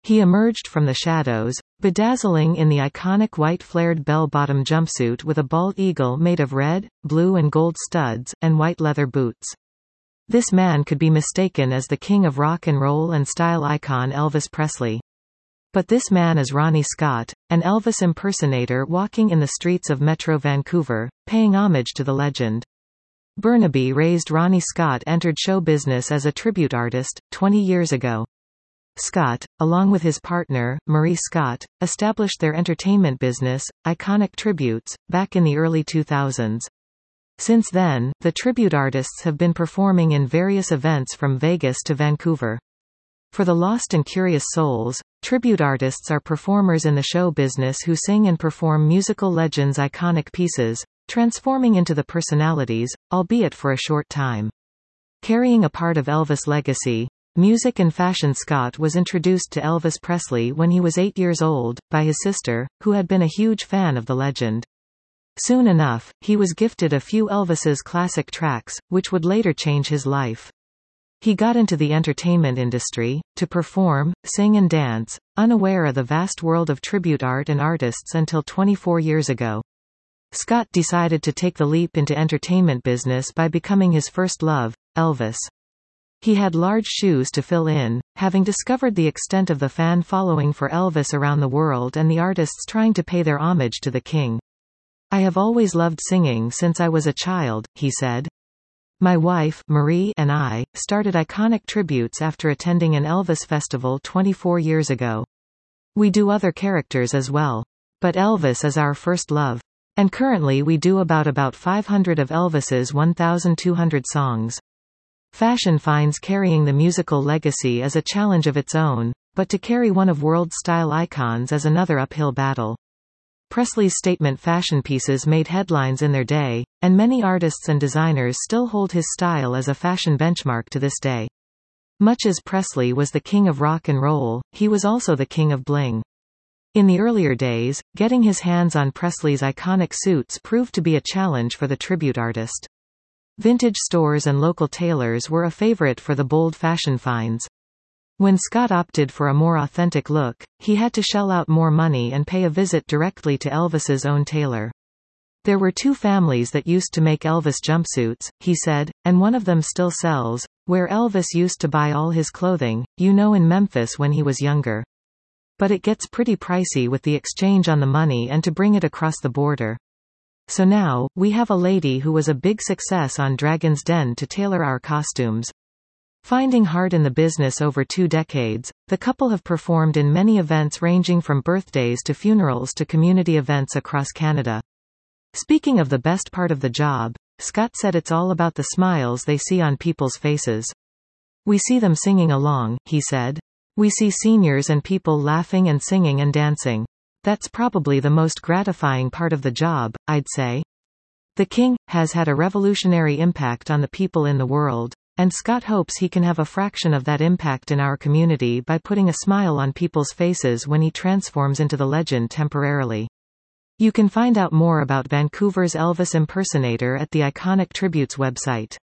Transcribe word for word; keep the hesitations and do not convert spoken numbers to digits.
He emerged from the shadows, bedazzling in the iconic white flared bell-bottom jumpsuit with a bald eagle made of red, blue and gold studs, and white leather boots. This man could be mistaken as the king of rock and roll and style icon Elvis Presley. But this man is Ronnie Scott, an Elvis impersonator walking in the streets of Metro Vancouver, paying homage to the legend. Burnaby-raised Ronnie Scott entered show business as a tribute artist, twenty years ago. Scott, along with his partner, Marie Scott, established their entertainment business, Iconic Tributes, back in the early two thousands. Since then, the tribute artists have been performing in various events from Vegas to Vancouver. For the lost and curious souls, tribute artists are performers in the show business who sing and perform musical legends' iconic pieces, transforming into the personalities, albeit for a short time. Carrying a part of Elvis' legacy, music and fashion, Scott was introduced to Elvis Presley when he was eight years old, by his sister, who had been a huge fan of the legend. Soon enough, he was gifted a few Elvis's classic tracks, which would later change his life. He got into the entertainment industry, to perform, sing and dance, unaware of the vast world of tribute art and artists until twenty-four years ago. Scott decided to take the leap into entertainment business by becoming his first love, Elvis. He had large shoes to fill in, having discovered the extent of the fan following for Elvis around the world and the artists trying to pay their homage to the king. "I have always loved singing since I was a child," he said. "My wife, Marie, and I, started Iconic Tributes after attending an Elvis festival twenty-four years ago. We do other characters as well. But Elvis is our first love. And currently we do about about five hundred of Elvis's one thousand two hundred songs." Fashion finds carrying the musical legacy is a challenge of its own, but to carry one of world-style icons is another uphill battle. Presley's statement fashion pieces made headlines in their day, and many artists and designers still hold his style as a fashion benchmark to this day. Much as Presley was the king of rock and roll, he was also the king of bling. In the earlier days, getting his hands on Presley's iconic suits proved to be a challenge for the tribute artist. Vintage stores and local tailors were a favorite for the bold fashion finds. When Scott opted for a more authentic look, he had to shell out more money and pay a visit directly to Elvis's own tailor. "There were two families that used to make Elvis jumpsuits," he said, "and one of them still sells, where Elvis used to buy all his clothing, you know, in Memphis when he was younger. But it gets pretty pricey with the exchange on the money and to bring it across the border. So now, we have a lady who was a big success on Dragon's Den to tailor our costumes." Finding heart in the business over two decades, the couple have performed in many events ranging from birthdays to funerals to community events across Canada. Speaking of the best part of the job, Scott said it's all about the smiles they see on people's faces. "We see them singing along," he said. "We see seniors and people laughing and singing and dancing. That's probably the most gratifying part of the job, I'd say. The king has had a revolutionary impact on the people in the world, and Scott hopes he can have a fraction of that impact in our community by putting a smile on people's faces when he transforms into the legend temporarily." You can find out more about Vancouver's Elvis impersonator at the Iconic Tributes website.